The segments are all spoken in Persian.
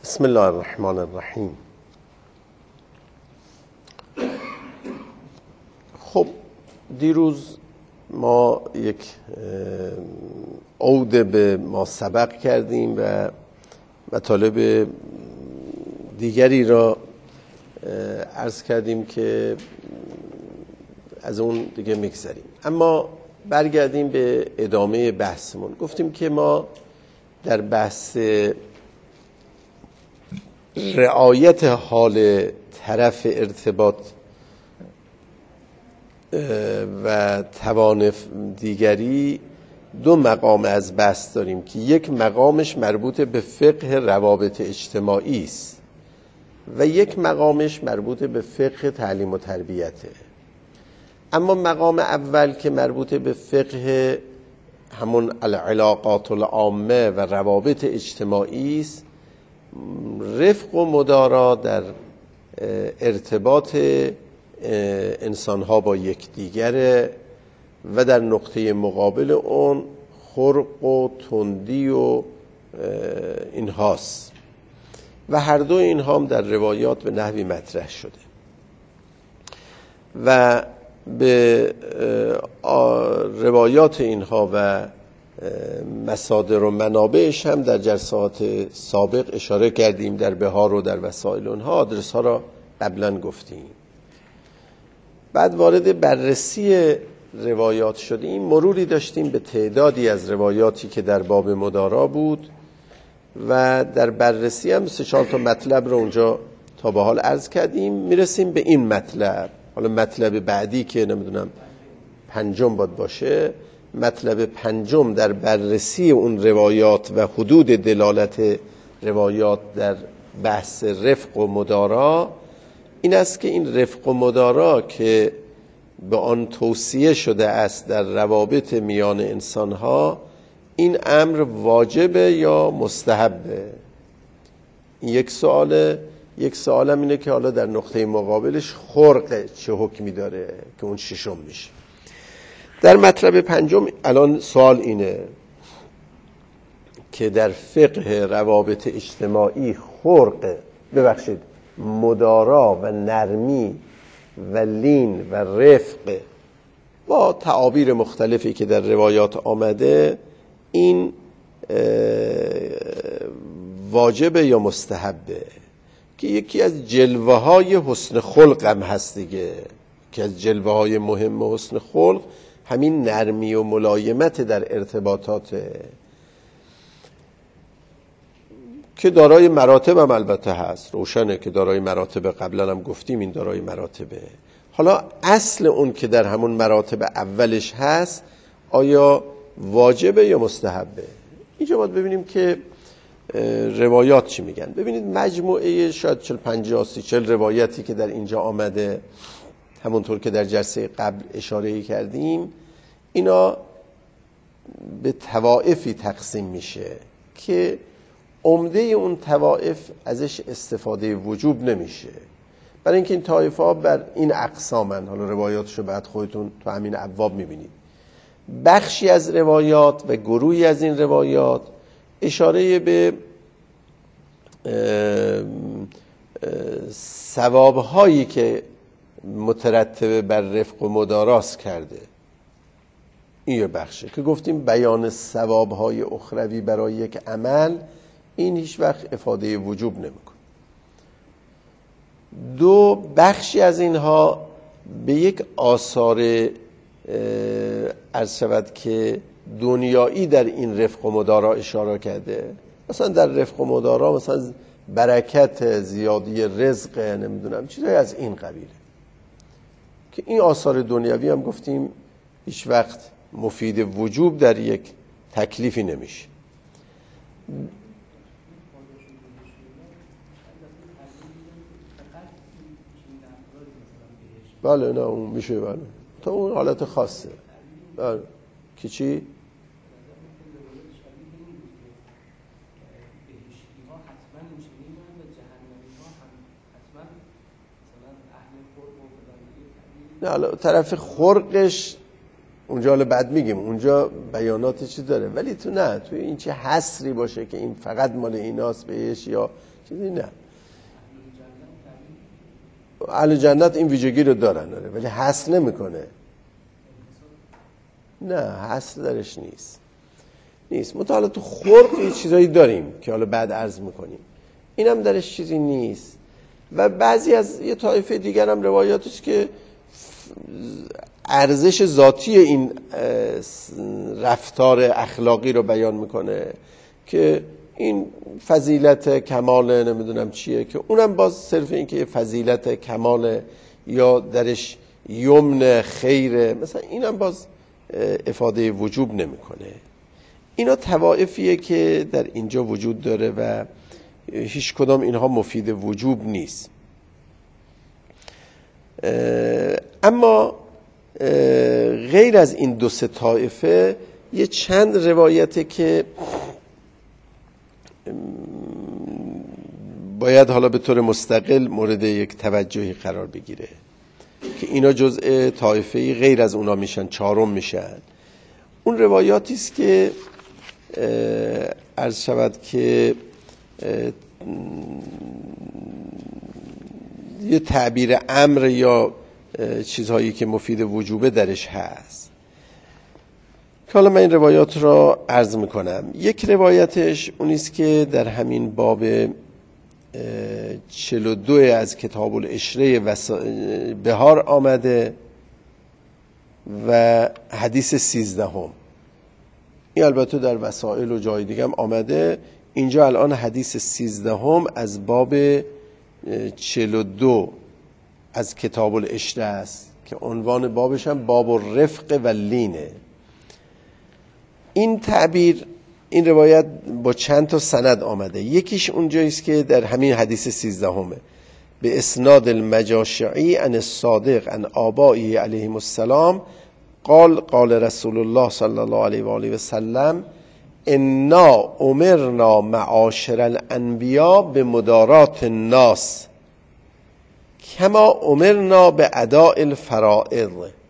بسم الله الرحمن الرحیم. خب دیروز ما یک عود به ما سبق کردیم و مطالب دیگری را عرض کردیم که از اون دیگه میگذریم، اما برگردیم به ادامه بحثمون. گفتیم که ما در بحث رعایت حال طرف ارتباط و توان دیگری دو مقام از بحث داریم که یک مقامش مربوط به فقه روابط اجتماعی است و یک مقامش مربوط به فقه تعلیم و تربیته. اما مقام اول که مربوط به فقه همون العلاقات العامه و روابط اجتماعی است، رفق و مدارا در ارتباط انسانها با یکدیگر و در نقطه مقابل اون خرق و تندی و اینهاست و هر دو اینها هم در روایات به نحوی مطرح شده و به روایات اینها و مصادر و منابعش هم در جلسات سابق اشاره کردیم، در بهار و در وسائل اونها آدرس ها را قبلا گفتیم. بعد وارد بررسی روایات شدیم، مروری داشتیم به تعدادی از روایاتی که در باب مدارا بود و در بررسی هم 3-4 تا مطلب رو اونجا تا به حال عرض کردیم. میرسیم به این مطلب، حالا مطلب بعدی که نمیدونم 5 باید باشه، مطلب 5 در بررسی اون روایات و حدود دلالت روایات در بحث رفق و مدارا این است که این رفق و مدارا که به آن توصیه شده است در روابط میان انسانها، این امر واجبه یا مستحبه؟ این یک سوالم اینه که حالا در نقطه مقابلش خرق چه حکمی داره که اون 6 میشه. در مطلب 5 الان سوال اینه که در فقه روابط اجتماعی خرق، مدارا و نرمی و لین و رفق با تعابیر مختلفی که در روایات آمده، این واجبه یا مستحبه؟ که یکی از جلوه های حسن خلق هم هست دیگه، که از جلوه های مهم حسن خلق همین نرمی و ملایمت در ارتباطات که دارای مراتب هم البته هست، روشنه که دارای مراتب، قبلا هم گفتیم این دارای مراتبه. حالا اصل اون که در همون مراتب اولش هست آیا واجبه یا مستحبه؟ اینجا باید ببینیم که روایات چی میگن. ببینید مجموعه شاید 40-50-30 روایتی که در اینجا آمده، همونطور که در جلسه قبل اشاره کردیم، اینا به طوائفی تقسیم میشه که عمده اون طوائف ازش استفاده وجوب نمیشه، برای اینکه این طایفه ها بر این اقسامن. حالا روایاتشو بعد خودتون تو همین ابواب میبینید. بخشی از روایات و گروهی از این روایات اشاره به ثوابهایی که مترتب بر رفق و مداراست کرده. این یه بخشه که گفتیم بیان ثوابهای اخروی برای یک عمل، این هیچ وقت افاده وجوب نمیکنه. 2 بخشی از اینها به یک آثار عرض شود که دنیایی در این رفق و مدارا اشاره کرده. مثلا در رفق و مدارا مثلا برکت، زیادی رزق، نمیدونم چیزایی از این قبیله، که این آثار دنیوی هم گفتیم هیچ وقت مفید وجوب در یک تکلیفی نمیشه. بله نه اون میشه، بله تا اون حالت خاصه. بله که چی؟ نه طرف خرقش اونجا حالا بعد میگیم اونجا بیانات چی داره، ولی تو نه، تو این چه حصری باشه که این فقط مال ایناست بهش یا چیزی، نه. اهل جنت این ویژگی رو دارن ولی حصر نمیکنه، نه حصر درش نیست. مطالعه تو خلق یه چیزایی داریم که حالا بعد عرض میکنیم، اینم درش چیزی نیست. و بعضی از یه طایفه دیگر هم روایاتش که ارزش ذاتی این رفتار اخلاقی رو بیان میکنه که این فضیلت کمال نمیدونم چیه، که اونم باز صرف این که فضیلت کمال یا درش یمن خیره مثلا، اینم باز افاده وجوب نمیکنه. اینا طوائفیه که در اینجا وجود داره و هیچ کدام اینها مفید وجوب نیست. اما غیر از این دو سه طائفه یه چند روایته که باید حالا به طور مستقل مورد یک توجهی قرار بگیره که اینا جزء طائفه غیر از اونا میشن، چهارم میشن. اون روایاتی است که عرض شود که یه تعبیر امر یا چیزهایی که مفید وجوبه درش هست، که حالا من این روایات را عرض میکنم. یک روایتش اونیست که در همین باب 42 از کتاب العشره بهار آمده و حدیث 13 این البته در وسائل و جای دیگه هم آمده. اینجا الان حدیث 13 از باب 42 از کتاب العشره است که عنوان بابش هم باب الرفق و لینه. این تعبیر، این روایت با چند تا سند آمده. یکیش اونجاییست که در همین حدیث 13 به اسناد المجاشعی عن الصادق عن آبائه علیهم السلام قال قال رسول الله صلی الله علیه و آله و سلم انا امرنا معاشر الانبیاء به مدارات الناس کما امرنا به اداء الفرائض.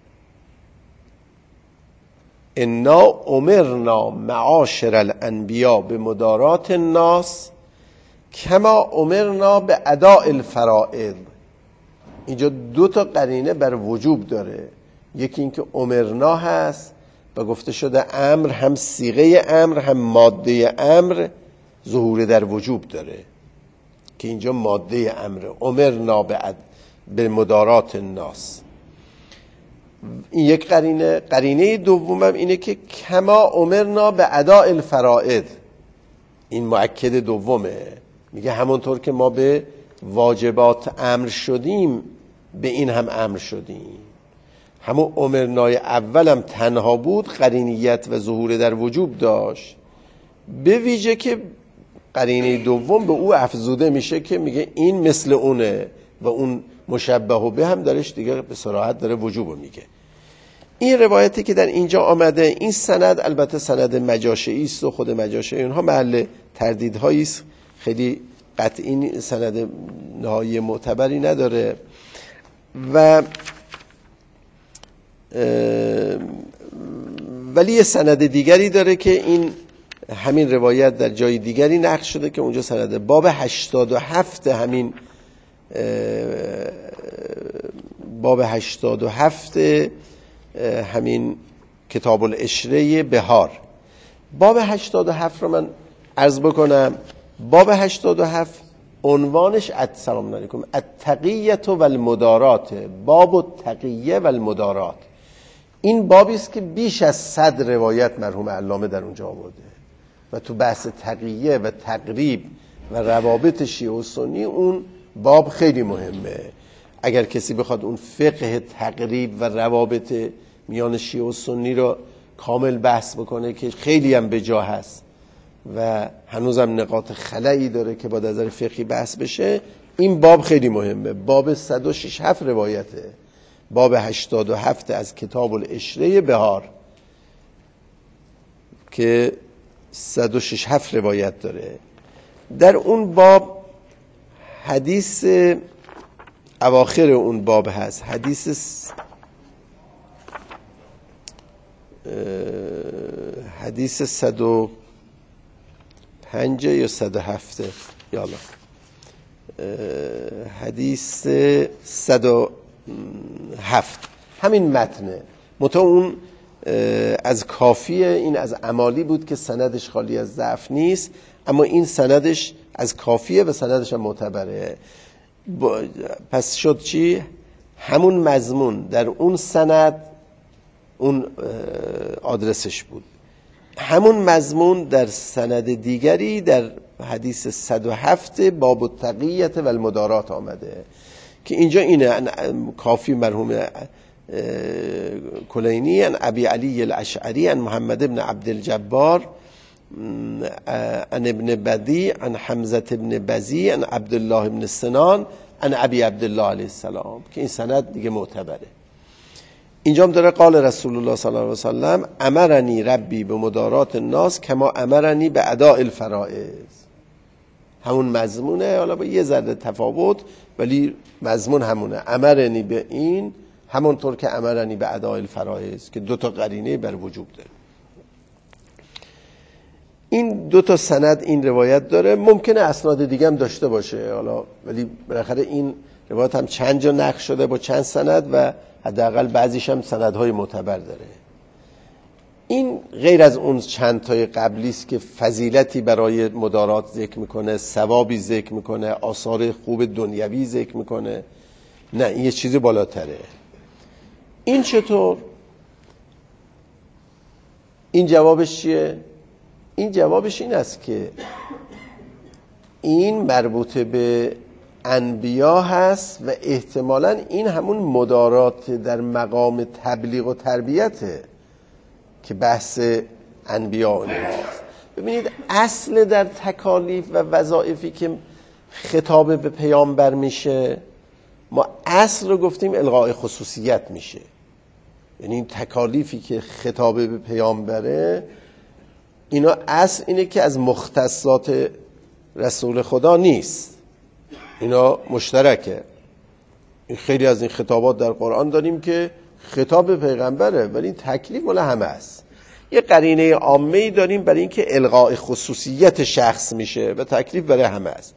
انا امرنا معاشر الانبیاء به مدارات الناس کما امرنا به اداء الفرائض. اینجا دو تا قرینه بر وجوب داره. یکی این که امرنا هست و گفته شده امر هم صیغه امر هم ماده امر ظهور در وجوب داره که اینجا ماده امر امرنا به مدارات الناس. این یک قرینه. قرینه دومم اینه که کما امرنا به اداء الفرائض، این مؤکد دومه، میگه همونطور که ما به واجبات امر شدیم به این هم امر شدیم. همون امرنای اولم تنها بود، قرینیت و ظهور در وجوب داشت، به ویژه که قرینه دوم به او افزوده میشه که میگه این مثل اونه و اون مشبه به هم درش دیگه به صراحت داره وجوب میگه. این روایتی که در اینجا آمده، این سند البته سند مجاشعی است و خود مجاشعی اونها محل تردیدهایی است، خیلی قطعی سند نهایی معتبری نداره. و ولی یه سند دیگری داره که این همین روایت در جای دیگری نقل شده که اونجا سند باب 87 همین باب 87 همین کتاب العشره بهار. باب 87 رو من عرض بکنم. باب 87 عنوانش سلام علیکم التقیه و المدارات، باب التقیه و المدارات. این بابی است که بیش از 100 روایت مرحوم علامه در اونجا آورده و تو بحث تقیه و تقریب و روابط شیعه و سنی اون باب خیلی مهمه. اگر کسی بخواد اون فقه تقریب و روابط میان شیعه و سنی رو کامل بحث بکنه که خیلی هم به جا هست و هنوزم نقاط خلایی داره که با نظر فقهی بحث بشه، این باب خیلی مهمه. باب 167 روایته، باب 87 از کتاب العشره بهار که 167 روایت داره. در اون باب حدیث اواخر اون باب هست، حدیث حدیث 105 یا 107 یالا حدیث 107 همین متنه، منتها اون از کافیه، این از عمالی بود که سندش خالی از ضعف نیست، اما این سندش از کافیه و سندش هم معتبره. پس شد چی؟ همون مضمون در اون سند اون آدرسش بود، همون مضمون در سند دیگری در حدیث 107 باب التقیة و المدارات آمده که اینجا اینه کافی مرحوم کلینی عن ابی علی الاشعری عن محمد بن عبد الجبار عن ابن بدی عن حمزه بن بزی عن عبدالله بن سنان عن ابی عبدالله علیه السلام که این سند دیگه معتبره. اینجا هم داره قال رسول الله صلی الله علیه وسلم امرنی ربی به مدارات الناس کما امرنی به اداء الفرائض. همون مضمونه، حالا با یه ذره تفاوت ولی مضمون همونه. امرنی به این همونطور که امرنی به اداء الفرائض که دو تا قرینه بر وجوب داره. این دو تا سند این روایت داره، ممکنه اسناد دیگه هم داشته باشه حالا، ولی بالاخره این روایت هم چند جا نقل شده با چند سند و حداقل بعضیش هم سندهای معتبر داره. این غیر از اون چند تای قبلی است که فضیلتی برای مدارات ذکر میکنه، ثوابی ذکر میکنه، آثار خوب دنیوی ذکر میکنه. نه، این یه چیزی بالاتره. این چطور؟ این جوابش چیه؟ این جوابش این است که این مربوط به انبیا هست و احتمالاً این همون مدارات در مقام تبلیغ و تربیته که بحث انبیا هست. ببینید اصل در تکالیف و وظایفی که خطاب به پیامبر میشه، ما اصل رو گفتیم الغاء خصوصیت میشه، یعنی این تکالیفی که خطاب به پیامبره اینا اصل اینه که از مختصات رسول خدا نیست، اینا مشترکه. خیلی از این خطابات در قرآن داریم که خطاب پیغمبره ولی این تکلیف مال همه است. یه قرینه عامه‌ای داریم برای اینکه الغاء خصوصیت شخص میشه و تکلیف برای همه است.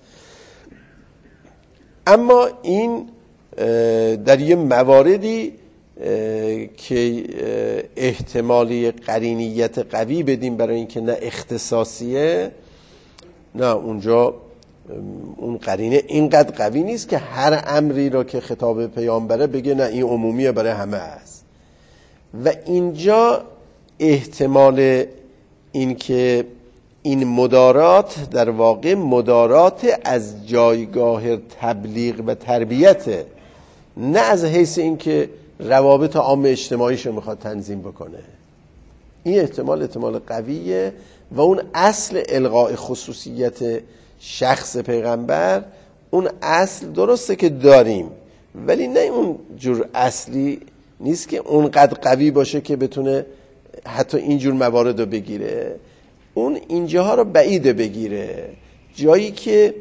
اما این در یه مواردی که احتمالی قرینیت قوی بدیم برای اینکه نه اختصاصیه، نه اونجا اون قرینه اینقدر قوی نیست که هر امری را که خطاب پیامبره بگه نه این عمومیه برای همه است. و اینجا احتمال این که این مدارات در واقع مدارات از جایگاه تبلیغ و تربیته، نه از حیث این که روابط عام اجتماعیش رو میخواد تنظیم بکنه. این احتمال قویه و اون اصل الغاء خصوصیت شخص پیغمبر، اون اصل درسته که داریم ولی نه اون جور اصلی نیست که اونقدر قوی باشه که بتونه حتی اینجور موارد رو بگیره. اون اینجاها رو بعیده بگیره، جایی که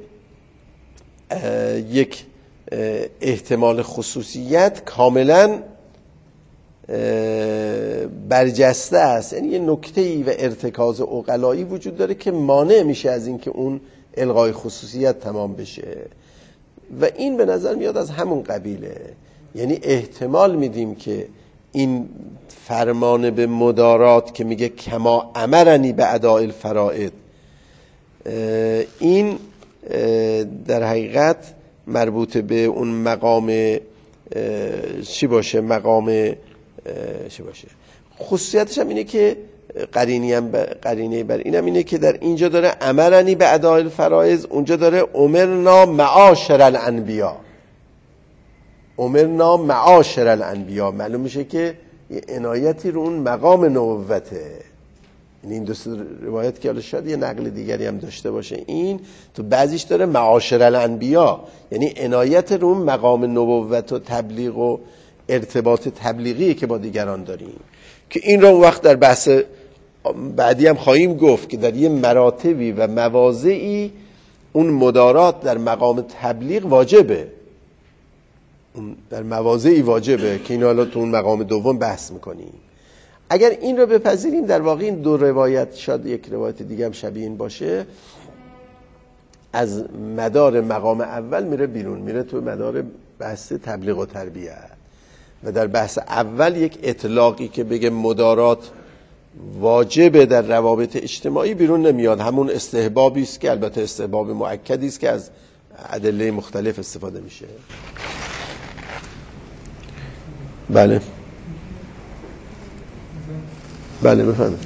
یک احتمال خصوصیت کاملا برجسته است، یعنی یه نکته‌ای و ارتکاز عقلایی وجود داره که مانع میشه از اینکه اون الغای خصوصیت تمام بشه و این به نظر میاد از همون قبیله. یعنی احتمال میدیم که این فرمان به مدارات که میگه کما امرنی به اداء الفرائض، این در حقیقت مربوط به اون مقام چی باشه؟ مقام چی باشه؟ خصوصیتش هم اینه که قرینه بر اینم اینه که در اینجا داره امرنی به اداء الفرائض، اونجا داره امرنا معاشر الانبیا. امرنا معاشر الانبیا معلوم میشه که یه عنایتی رو اون مقام نبوته. این دو روایت که حالا شاید یه نقل دیگری هم داشته باشه، این تو بعضیش داره معاشر الانبیا، یعنی عنایت رو اون مقام نبوت و تبلیغ و ارتباط تبلیغی که با دیگران داریم، که این رو وقت در بحث بعدی هم خواهیم گفت که در یه مراتبی و مواضعی اون مدارات در مقام تبلیغ واجبه، در مواضعی واجبه که این حالا تو اون مقام دوم بحث میکنیم. اگر این رو بپذیریم در واقع این دو روایت، شاید یک روایت دیگه هم شبیه این باشه، از مدار مقام اول میره بیرون، میره تو مدار بحث تبلیغ و تربیت. و در بحث اول یک اطلاقی که بگه مدارات واجبه در روابط اجتماعی بیرون نمیاد، همون استحبابی است که البته استحباب مؤکدی است که از ادله مختلف استفاده میشه. بله بله بفرمایید.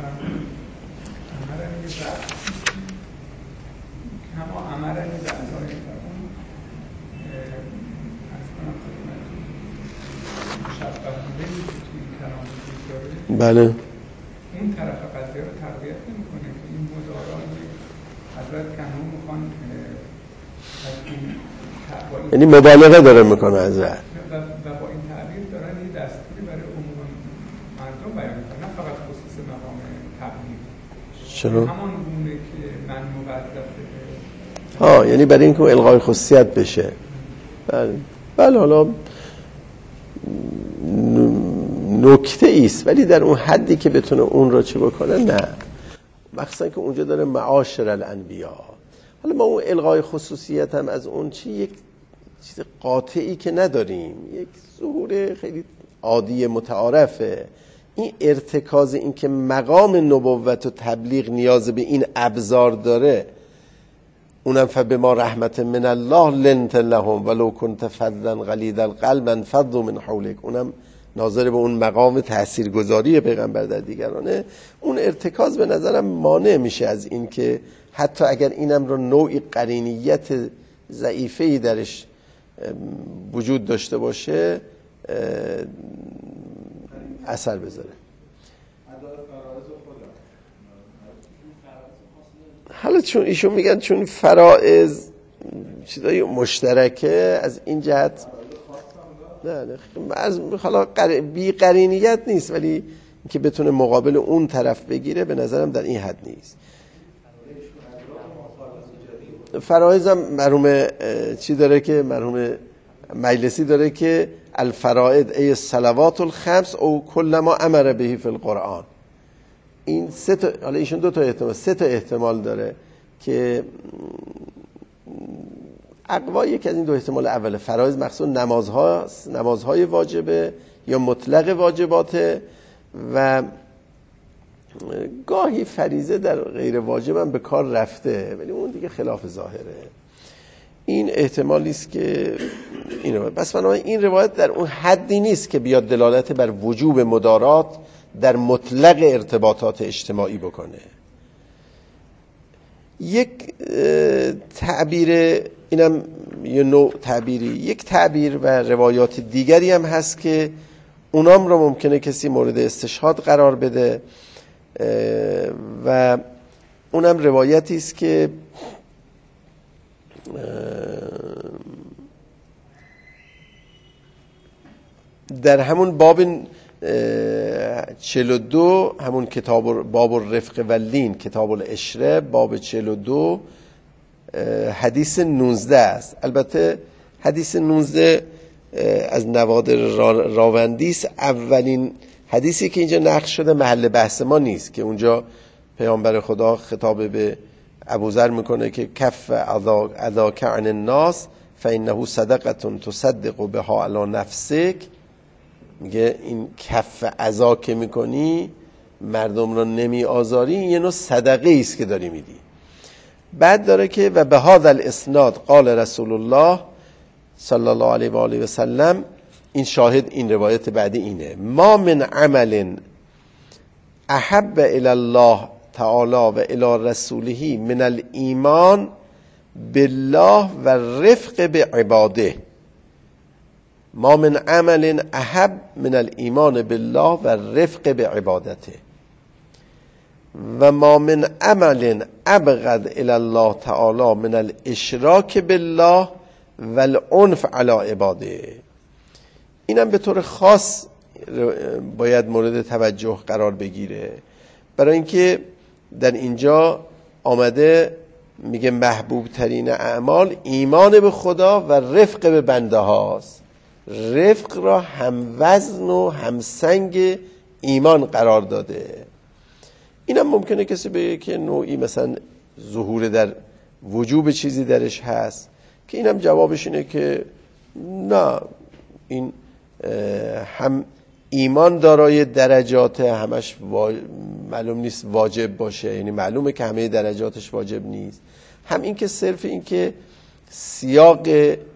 بله اون طرف قضیه رو تقویت نمی‌کنه که این مدارات حضرت کنون میخوان یعنی مبالغه داره میکنه حضرت و با این تعبیر دارن یه دستوری برای عموم مردم بیان میکنن، نه فقط خصوص مقام تبلیغ. چرا؟ همان گونه که من موظفه یعنی برای اینکه الغای خصوصیت بشه. بله حالا نکته ایست، ولی در اون حدی که بتونه اون رو چه بکنه نه، مخصوصا که اونجا داره معاشر الانبیا. حالا ما اون الغای خصوصیت هم از اون یک چیز قاطعی که نداریم، یک ظهور خیلی عادی متعارفه. این ارتکاز این که مقام نبوت و تبلیغ نیاز به این ابزار داره، اونم فبما رحمت من الله لنت لهم ولو كنت فظا غلیظ القلب انفضوا من حولك، اونم ناظر به اون مقام تاثیرگذاری پیغمبر در دیگرانه. اون ارتکاز به نظرم مانع میشه از این که حتی اگر اینم رو نوعی قرینیت ضعیفه‌ای درش وجود داشته باشه اثر بذاره. حالا چون ایشون میگن چون فرائض چیزای مشترکه از این جهت نه از حالا بی قرینیت نیست، ولی اینکه بتونه مقابل اون طرف بگیره به نظرم در این حد نیست. فرائض هم مرحوم چی داره که مرحوم مجلسی داره که الفرائض ای الصلوات الخمس او کل ما امر به فی القرآن. این سه تا، حالا ایشون دو تا احتمال، سه تا احتمال داره که اقوا یک از این دو احتمال اوله، فرایض مقصود نمازهاست، نمازهای واجبه یا مطلق واجباته، و گاهی فریضه در غیر واجب هم به کار رفته ولی اون دیگه خلاف ظاهره. این احتمالی است که اینو بس بنابراین این روایت در اون حدی نیست که بیاد دلالت بر وجوب مدارات در مطلق ارتباطات اجتماعی بکنه. یک تعبیر، اینم یه نوع تعبیری، یک تعبیر و روایات دیگری هم هست که اونام رو ممکنه کسی مورد استشهاد قرار بده و اونم روایتی است که در همون باب 42 همون کتاب باب الرفق و لین، کتاب العشره، باب 42 حدیث 19 است. البته حدیث 19 از نوادر راوندی است. اولین حدیثی که اینجا نقل شده محل بحث ما نیست که اونجا پیامبر خدا خطاب به ابوذر میکنه که کف اذاک عن الناس فانه صدقه تصدق بها علی نفسک. میگه این کف اذا که میکنی، مردم رو نمی آزاری، یه نوع صدقه ایست که داری میدی. بعد داره که و به هذا الاسناد قال رسول الله صلی الله علیه و آله و سلم، این شاهد این روایت بعدی اینه: ما من عمل احب الی الله تعالی و الی رسوله من الایمان بالله و رفق بعباده. ما من عمل احب من الایمان بالله و رفق بعبادته و ما من عمل ابغض الی الله تعالی من الاشراک بالله و العنف علی عباده. اینم به طور خاص باید مورد توجه قرار بگیره، برای اینکه در اینجا آمده میگه محبوب ترین اعمال ایمان به خدا و رفق به بنده هاست. رفق را هم وزن و هم سنگ ایمان قرار داده. اینم ممکنه کسی بگه که نوعی مثلا ظهور در وجوب چیزی درش هست، که اینم جوابش اینه که نه، این هم ایمان دارای درجات، همش معلوم نیست واجب باشه، یعنی معلومه که همه درجاتش واجب نیست. هم این که صرف این که سیاق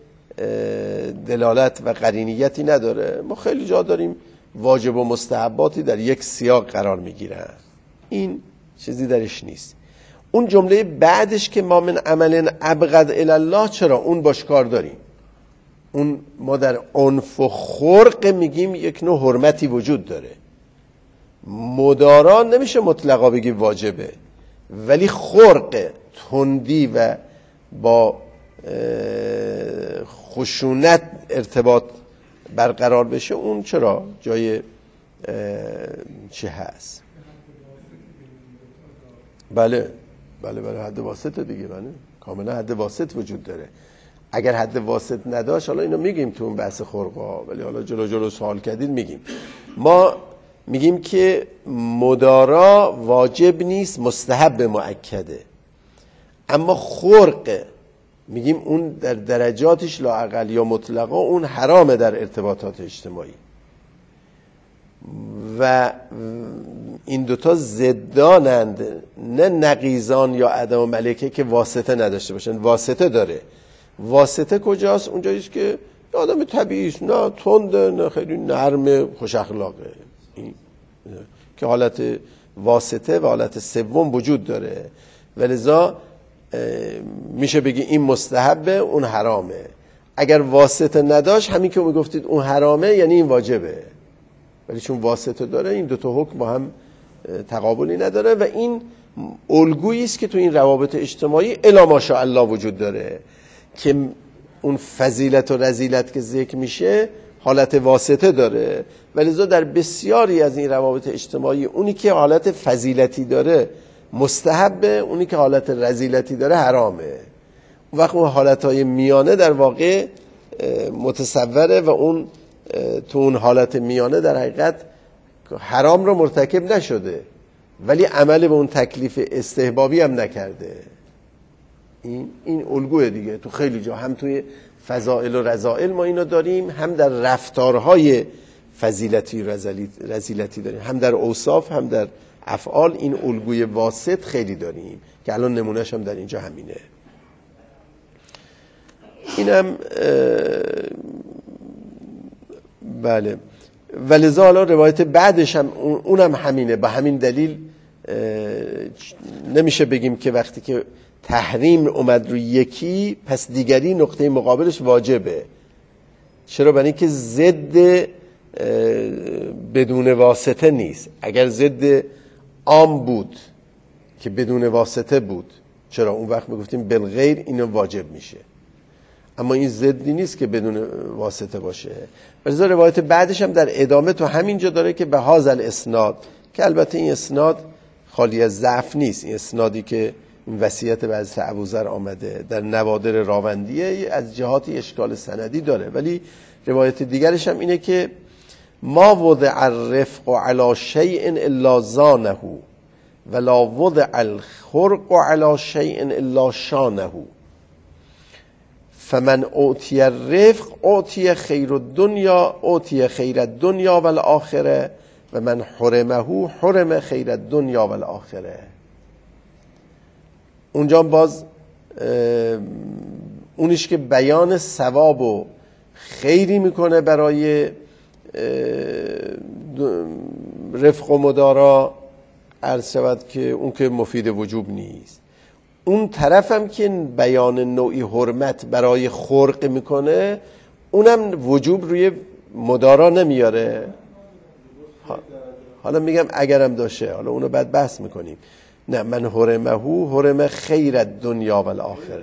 دلالت و قرینیتی نداره. ما خیلی جا داریم واجب و مستحباتی در یک سیاق قرار میگیرن، این چیزی درش نیست. اون جمله بعدش که ما من عمل ابغض الی الله، چرا اون باش کار داریم؟ اون ما در عنف و خرق میگیم یک نوع حرمتی وجود داره. مدارا نمیشه مطلقا بگی واجبه، ولی خرق، تندی و با خشونت ارتباط برقرار بشه، اون چرا جای چه هست؟ بله حد واسط دیگه، بله کاملا حد واسط وجود داره. اگر حد واسط نداشت، حالا اینو میگیم تو اون بحث خرقا، ولی حالا جلو سوال کردید میگیم. ما میگیم که مدارا واجب نیست، مستحب مؤکده. اما خرق میگیم اون در درجاتش لااقل یا مطلقا اون حرامه در ارتباطات اجتماعی. و این دوتا ضدانند، نه نقیضان یا عدم ملکه که واسطه نداشته باشن. واسطه داره. واسطه کجاست؟ اونجاییست که آدم طبیعیست، نه تنده نه خیلی نرم خوش اخلاقه، که حالت واسطه و حالت سوم وجود داره. ولذا میشه بگی این مستحبه، اون حرامه. اگر واسطه نداشت، همین که میگفتید اون حرامه، یعنی این واجبه. ولی چون واسطه داره، این دوتا حکم با هم تقابلی نداره. و این الگویی است که تو این روابط اجتماعی الا ماشاءالله وجود داره، که اون فضیلت و رذیلت که ذکر میشه حالت واسطه داره. ولذا در بسیاری از این روابط اجتماعی اونی که حالت فضیلتی داره مستحبه، اونی که حالت رذیلتی داره حرامه. وقت اون حالتهای میانه در واقع متصوره، و اون تو اون حالت میانه در حقیقت حرام رو مرتکب نشده، ولی عمل به اون تکلیف استحبابی هم نکرده. این الگوه دیگه. تو خیلی جا هم توی فضائل و رذائل ما اینو داریم، هم در رفتارهای فضیلتی رذیلتی داریم، هم در اوصاف هم در افعال. این الگوی واسط خیلی داریم که الان نمونهش هم در اینجا همینه. اینم بله. ولذا حالا روایت بعدش هم اونم همینه. به همین دلیل نمیشه بگیم که وقتی که تحریم اومد روی یکی، پس دیگری نقطه مقابلش واجبه. چرا؟ برای اینکه ضد بدون واسطه نیست. اگر ضد عام بود که بدون واسطه بود، چرا اون وقت میگفتیم بالغیر اینو واجب میشه. اما این ضدی نیست که بدون واسطه باشه. ولذا روایت بعدش هم در ادامه تو همینجا داره که به هذا الاسناد، که البته این اسناد خالی از ضعف نیست. این اسنادی که این وصیت از ابوذر آمده در نوادر راوندیه، از جهاتی اشکال سندی داره. ولی روایت دیگرش هم اینه که ما وضع الرفق علی شیء الا زانه ولا وضع الخرق علی شیء الا شانه فمن اعطی الرفق اعطی خیر الدنیا اعطی خیر الدنیا والآخره و من حرمه حرم خیر الدنیا والآخره. اونجا باز اونیش که بیان ثواب و خیری میکنه برای رفق و مدارا، عرض شود که اون که مفید وجوب نیست. اون طرف هم که بیان نوعی حرمت برای خرق میکنه، اونم وجوب روی مدارا نمیاره. حالا میگم اگرم داشته، حالا اونو بعد بحث میکنیم. نه، من حرمه حرم خیر الدنیا والآخره.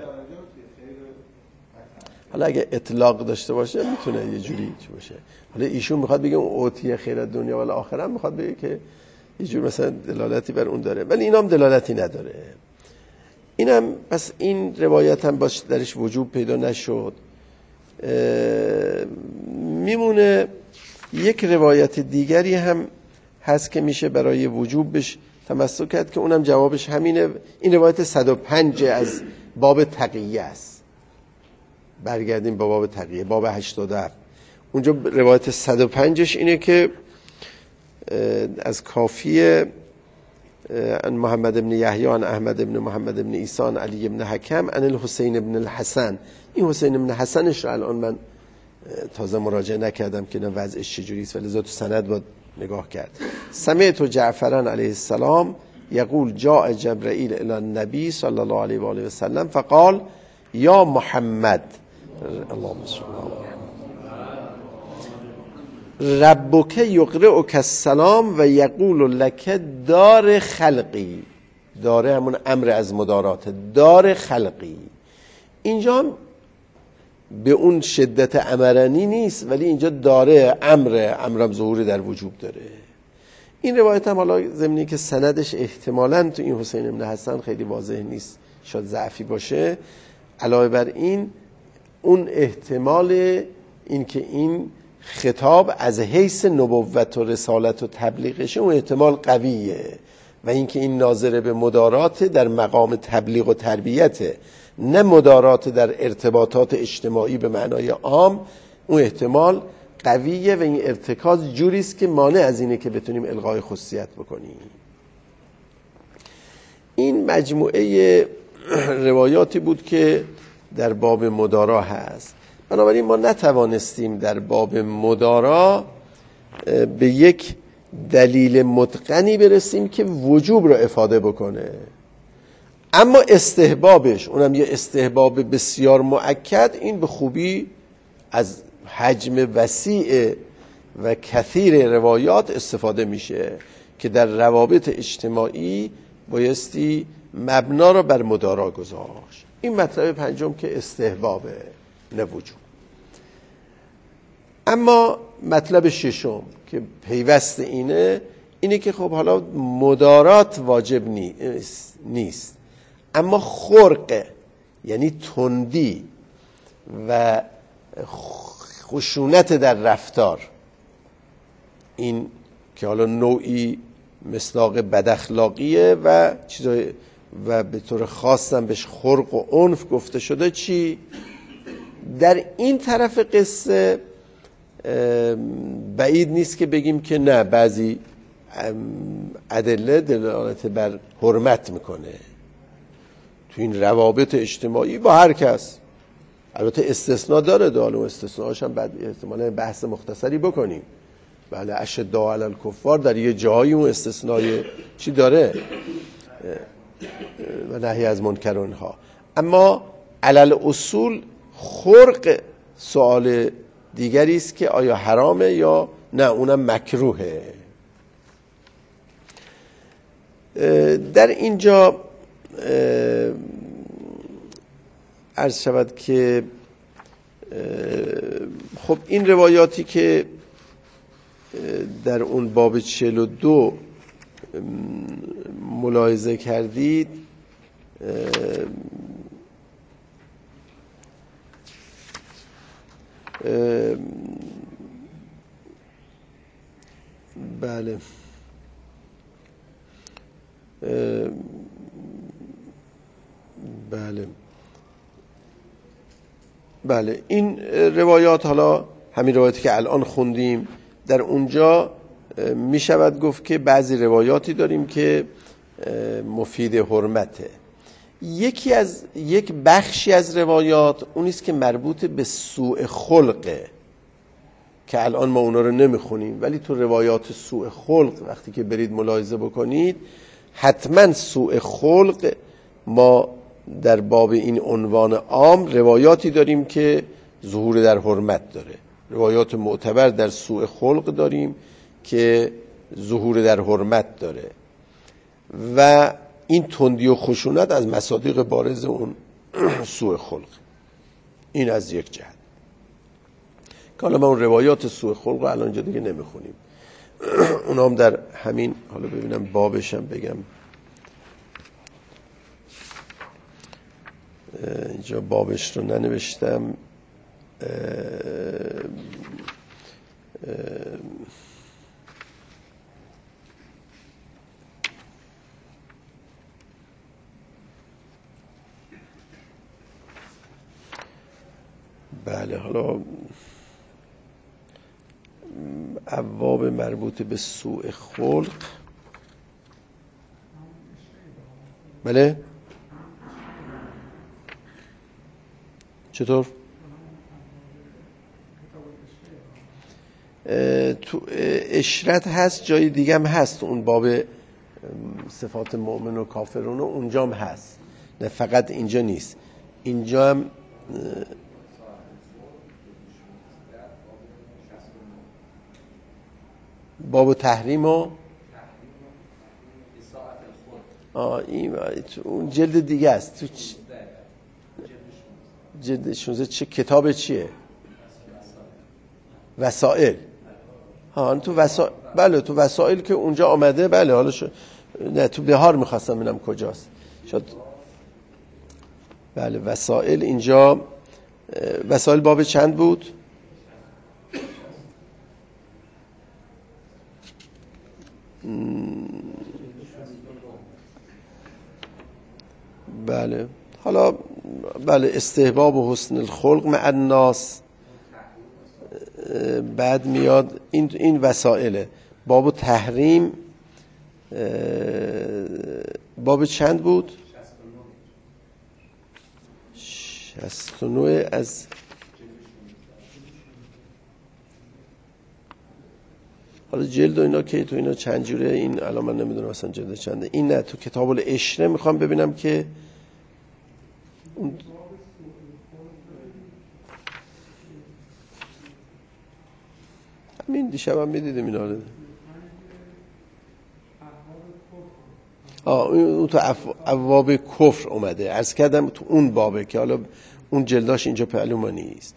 حالا اگه اطلاق داشته باشه میتونه یه جوری باشه. حالا ایشون میخواد بگه اون اوتی خیر الدنیا والآخره هم میخواد بگه که یه جور مثلا دلالتی بر اون داره، ولی اینام دلالتی نداره. اینم پس این روایت هم باش درش وجوب پیدا نشد. میمونه یک روایت دیگری هم هست که میشه برای وجوب بهش تمسک کرد که اونم جوابش همینه. این روایت 105 از باب تقیه است. برگردیم با باب تقیه، باب 87. اونجا روایت 105ش اینه که از کافیه عن محمد بن یحیی عن احمد بن محمد بن عیسی عن علی بن حکم عن الحسین بن الحسن. این حسین بن حسنش رو الان من تازه مراجعه نکردم که نه وضعش چجوری است، ولی تو سند باید نگاه کرد. سمعت جعفر علیه السلام یقول جاء جبرائیل الی النبی صلی الله علیه و آله و سلم فقال یا محمد اللهم صل علی ربک یقرئک السلام و یقول لک دار خلقی. داره همون امر از مدارات، دار خلقی. اینجا به اون شدت امرنی نیست، ولی اینجا داره امرم ظهوری در وجوب داره. این روایت هم حالا ضمنی که سندش احتمالاً تو این حسین بن حسن خیلی واضح نیست، شاید ضعفی باشه. علاوه بر این اون احتمال این که این خطاب از حیث نبوت و رسالت و تبلیغشه اون احتمال قویه، و اینکه این ناظر به مدارات در مقام تبلیغ و تربیته، نه مدارات در ارتباطات اجتماعی به معنای عام، اون احتمال قویه و این ارتکاز جوریست که مانع از اینه که بتونیم الغای خصوصیت بکنیم. این مجموعه روایاتی بود که در باب مدارا هست. بنابراین ما نتوانستیم در باب مدارا به یک دلیل متقنی برسیم که وجوب را افاده بکنه، اما استحبابش، اونم یه استحباب بسیار مؤکد، این به خوبی از حجم وسیع و کثیر روایات استفاده میشه که در روابط اجتماعی بایستی مبنا را بر مدارا گذاشت. این مطلب پنجم که استحبابه نه وجوب. اما مطلب ششم که پیوست اینه که خب حالا مدارات واجب نیست، اما خرق یعنی تندی و خشونت در رفتار، این که حالا نوعی مصداق بداخلاقیه و چیزای و به طور خاص هم بهش خرق و عنف گفته شده. چی؟ در این طرف قصه بعید نیست که بگیم که نه، بعضی ادله دلالت بر حرمت میکنه تو این روابط اجتماعی با هر کس. البته استثناء داره، دالو استثناءاش هم بعد احتمالاً بحث مختصری بکنیم. بله، اشداء علی الکفار در یه جایی اون استثناء چی داره و نهی از منکر اونها. اما علل اصول خرق سوال دیگری است که آیا حرامه یا نه، اونم مکروهه. در اینجا عرض شود که خب این روایاتی که در اون باب 42 ملاحظه کردید بله بله این روایات، حالا همین روایاتی که الان خوندیم، در اونجا می شود گفت که بعضی روایاتی داریم که مفید حرمته. یک بخشی از روایات اونیست که مربوط به سوء خلقه که الان ما اونا رو نمیخونیم، ولی تو روایات سوء خلق وقتی که برید ملاحظه بکنید حتما سوء خلق ما در باب این عنوان عام روایاتی داریم که ظهور در حرمت داره. روایات معتبر در سوء خلق داریم که ظهور در حرمت داره و این تندی و خشونت از مصادیق بارز اون سوء خلق. این از یک جهت که حالا ما اون روایات سوء خلق رو الان جا دیگه نمیخونیم. اونا هم در همین، حالا ببینم بابشم بگم، اینجا بابش رو ننوشتم، بله حالا ابواب مربوط به سوء خلق. بله چطور؟ تو اشرت هست، جای دیگه هم هست، اون باب صفات مؤمن و کافرون اونجا هم هست، نه فقط اینجا نیست. اینجا هم باب تحریم و این اون جلد دیگه است. تو جلد 16 چه کتاب چیه؟ وسائل. تو وسائل، بله تو وسائل که اونجا آمده. بله حالا نه تو بهار میخواستم ببینم کجاست. شاید بله وسائل اینجا. وسائل باب چند بود؟ بله حالا بله استحباب و حسن الخلق مع الناس بعد میاد. این وسائله. باب تحریم باب چند بود؟ 69 از حالا جلد و اینا که تو اینا چند جوره، این الان من نمیدونم اصلا جلد چنده. این نه تو کتاب العشره میخوام ببینم که همین دیشب هم میدیدیم اینا رو. اون تو ابواب کفر اومده. عرض کردم تو اون بابه که حالا اون جلداش اینجا پهلو ما نیست.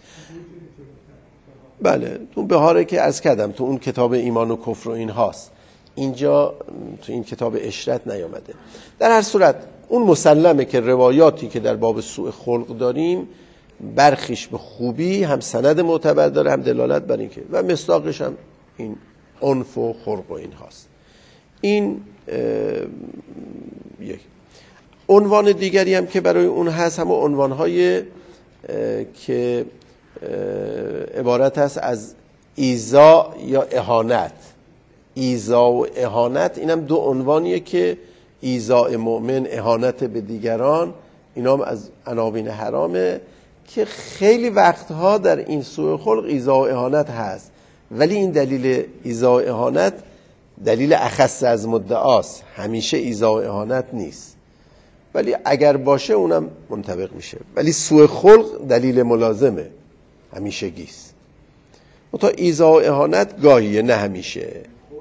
بله تو بهاره که عرض کردم تو اون کتاب ایمان و کفر و این هاست. اینجا تو این کتاب اشرت نیامده. در هر صورت اون مسلمه که روایاتی که در باب سوء خلق داریم برخیش به خوبی هم سند معتبر داره هم دلالت بر این که و مصداقش هم این عنف و خلق و این هاست. این یک عنوان دیگری هم که برای اون هست همون عنوانهای که عبارت هست از ایذا یا اهانت. ایذا و اهانت اینم دو عنوانیه که ایذاء مؤمن، اهانت به دیگران، اینا هم از عناوین حرامه که خیلی وقتها در این سوء خلق ایذا و اهانت هست، ولی این دلیل ایذا و اهانت دلیل اخص از مدعاست، همیشه ایذا و اهانت نیست، ولی اگر باشه اونم منطبق میشه. ولی سوء خلق دلیل ملازمه، همیشه گیست. تا ایذا و اهانت گاهیه، نه همیشه.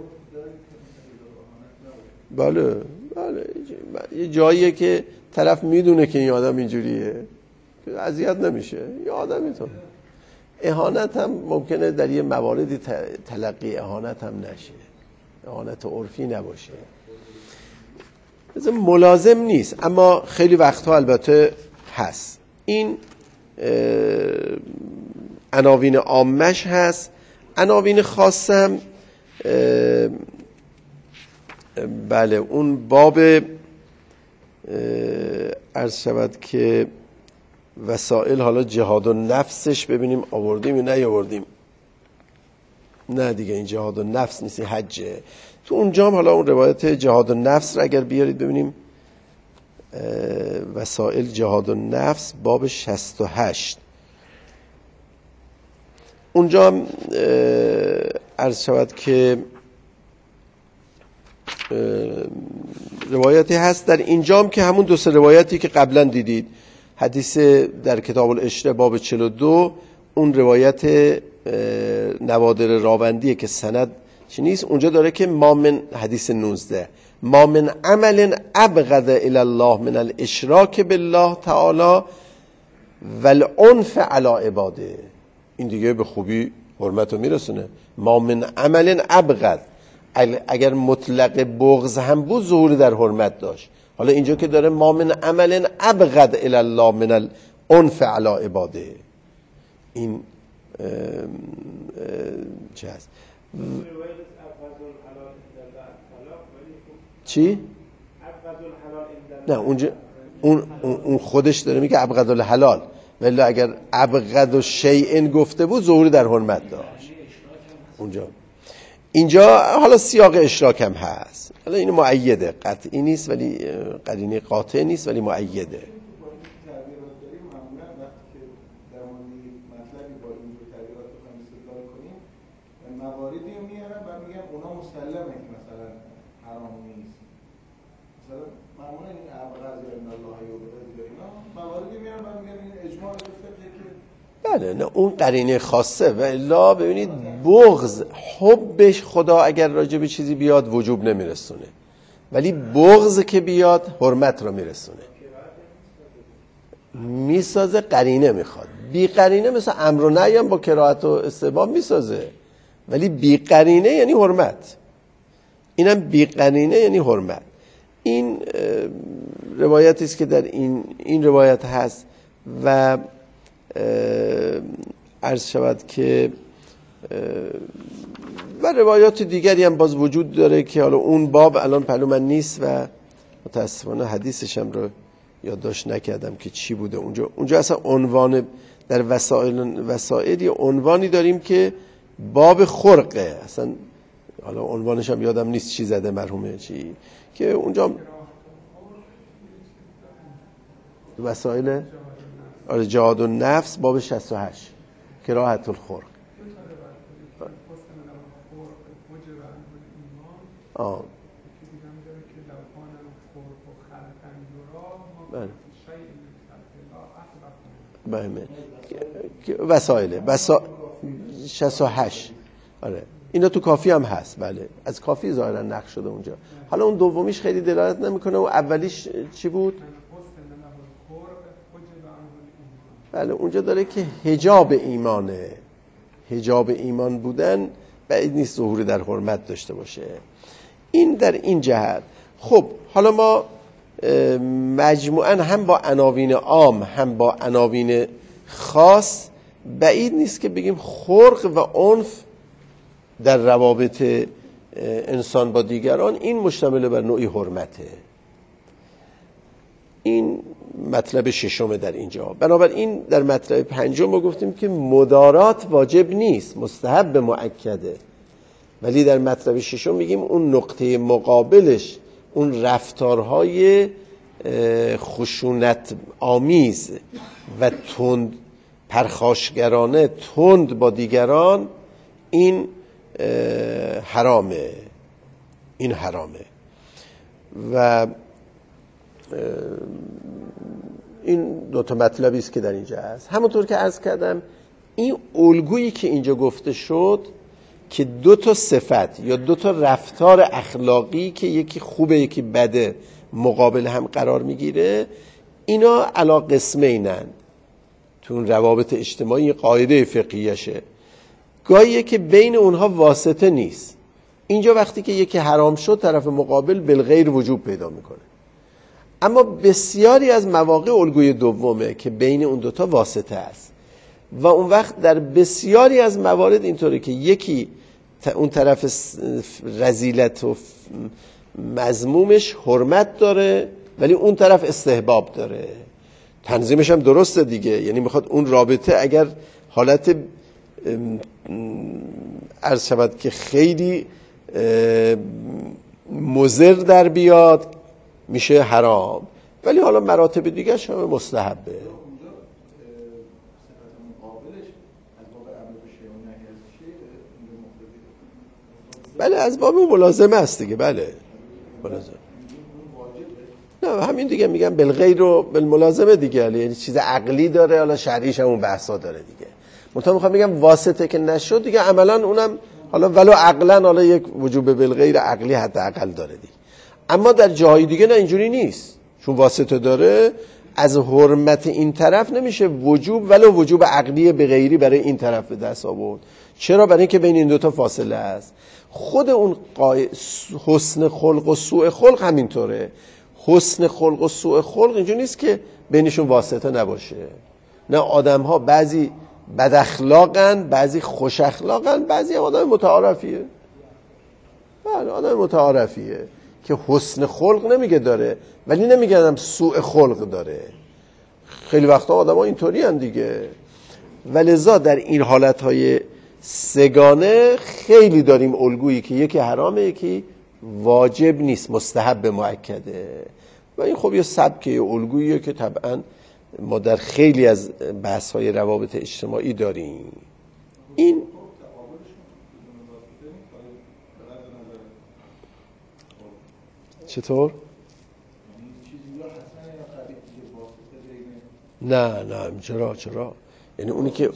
بله یه جاییه که طرف میدونه که این آدم اینجوریه، اذیت نمیشه، یه آدمی تو. اهانت هم ممکنه در یه مواردی تلقی اهانت هم نشه، اهانت عرفی نباشه، ملازم نیست، اما خیلی وقتها البته هست. این عناوین عامش هست. عناوین خاصم بله اون باب عرض شود که وسائل، حالا جهاد و نفسش ببینیم آوردیم یا نیاوردیم. نه دیگه این جهاد و نفس نیست، این حجه. تو اونجا هم حالا اون روایت جهاد و نفس رو اگر بیارید ببینیم، وسائل جهاد و نفس باب 68 اونجا هم عرض شود که روایتی هست. در اینجا هم که همون دو سه روایتی که قبلا دیدید، حدیث در کتاب العشره باب 42 اون روایت نوادر راوندیه که سند چی نیست، اونجا داره که ما من حدیث 19 ما من عمل ابغض الی الله من الاشراک بالله تعالی والعنف علی عباده. این دیگه به خوبی حرمت رو میرسونه. ما من عمل ابغض، اگر مطلق بغض هم بود ظهور در حرمت داشت. حالا اینجا که داره ما من عمل ابغض الی الله من العنف علی عباده، این چه هست؟ چی؟ نه اونجا اون خودش داره میگه ابغض الحلال، ولی اگر ابغض و شیء گفته بود ظهور در حرمت داشت اونجا. اینجا حالا سیاق اشراک هم هست، حالا این مؤیده، قطعی نیست ولی قرینه قاطع نیست ولی مؤیده. مواردی رو میارن و میگن اونا مسلمه که مثلا حرام نیست، مثلا معمولا این ابغض یا ان الله یبغض یا اینا مواردی میارن و میگن این اجماع فقهه که بله نه اون قرینه خاصه. و الا ببینید بغض، حبش خدا اگر راجع به چیزی بیاد وجوب نمیرسونه، ولی بغض که بیاد حرمت رو میرسونه، میسازه. قرینه میخواد، بی قرینه مثل امر و نهی هم با کراهت و استحباب میسازه، ولی بی قرینه یعنی حرمت. اینم بی قرینه یعنی حرمت. این روایتی است که در این روایت هست و عرض شود که و روایات دیگری هم باز وجود داره که حالا اون باب الان پلو من نیست و متاسفانه حدیثش هم رو یادداشت نکردم که چی بوده اونجا اصلا عنوان در وسائل عنوانی داریم که باب خرقه، اصلا حالا عنوانش هم یادم نیست چی زده مرحومه چی، که اونجا وسائل جهاد النفس باب 68 کراهت الخرق. وسائل 68 آره اینا تو کافی هم هست. بله از کافی ظاهرا نقش شده اونجا. حالا اون دومیش خیلی دلالت نمیکنه. اون اولیش چی بود؟ بله اونجا داره که حجاب ایمانه، حجاب ایمان بودن بعید نیست ظهور در حرمت داشته باشه. این در این جهت. خب حالا ما مجموعاً هم با عناوین عام هم با عناوین خاص بعید نیست که بگیم خرق و عنف در روابط انسان با دیگران این مشتمل بر نوعی حرمته. این مطلب ششم در اینجا. بنابراین در مطلب پنجم ما گفتیم که مدارات واجب نیست، مستحب مؤکده، ولی در مطلب ششم میگیم اون نقطه مقابلش، اون رفتارهای خشونت آمیز و تند پرخاشگرانه تند با دیگران، این حرامه. این حرامه و این دو تا مطلبی است که در اینجا هست. همونطور که عرض کردم این الگویی که اینجا گفته شد که دو تا صفت یا دو تا رفتار اخلاقی که یکی خوبه یکی بده مقابل هم قرار میگیره، اینا علا قسمینن. تو اون روابط اجتماعی قاعده فقهیشه، گاهیه که بین اونها واسطه نیست. اینجا وقتی که یکی حرام شد طرف مقابل بالغیر وجوب پیدا میکنه، اما بسیاری از مواقع الگوی دومه که بین اون دوتا واسطه است و اون وقت در بسیاری از موارد اینطوره که یکی اون طرف رذیلت و مذمومش حرمت داره ولی اون طرف استحباب داره. تنظیمش هم درسته دیگه، یعنی میخواد اون رابطه اگر حالت عرض شود که خیلی مضر در بیاد میشه حرام، ولی حالا مراتب دیگه هم مستحبه. بله از باب ملازمه است دیگه. بله ملازمه. نه همین دیگه میگم بالغیر و بالملازمه دیگه، یعنی چیز عقلی داره، حالا شرعیش هم اون بحثا داره دیگه. منتها میخوام بگم واسطه که نشد دیگه عملا اونم حالا ولو عقلا حالا یک وجوب بالغیر عقلی حداقل داره دیگه. اما در جاهای دیگه نه اینجوری نیست، چون واسطه داره از حرمت این طرف نمیشه وجوب ولو وجوب عقلی به غیری برای این طرف به دست آورد. چرا؟ برای اینکه بین این دوتا فاصله است. خود اون حسن خلق و سوء خلق همینطوره. حسن خلق و سوء خلق اینجوری نیست که بینشون واسطه نباشه. نه آدم ها بعضی بد اخلاقن، بعضی خوش اخلاقن، بعضی هم آدم متعارفیه. بله آدم متعارفیه که حسن خلق نمیگه داره، ولی نمیگه آدم سوء خلق داره. خیلی وقتا آدم ها اینطوری هن دیگه. ولذا در این حالتهای سگانه خیلی داریم الگویی که یکی حرامه یکی واجب نیست، مستحب مؤکده. و این خب یه سبکه، یه الگوییه که طبعا ما در خیلی از بحث‌های روابط اجتماعی داریم. این چطور؟ نه چرا یعنی اونی که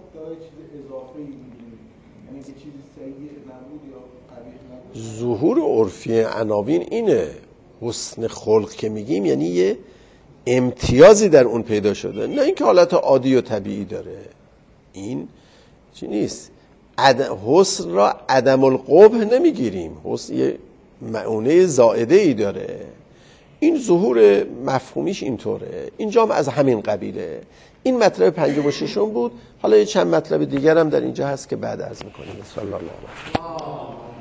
ظهور عرفی عناوین اینه. حسن خلق که میگیم یعنی یه امتیازی در اون پیدا شده، نه اینکه حالت عادی و طبیعی داره. این چی نیست. حسن را عدم القبح نمیگیریم، حسن یه معونه زائده ای داره. این ظهور مفهومیش اینطوره. اینجا هم از همین قبیله. این مطلب 5 و 6 بود. حالا یه چند مطلب دیگر هم در اینجا هست که بعد عرض میکنیم. صلی الله علیه و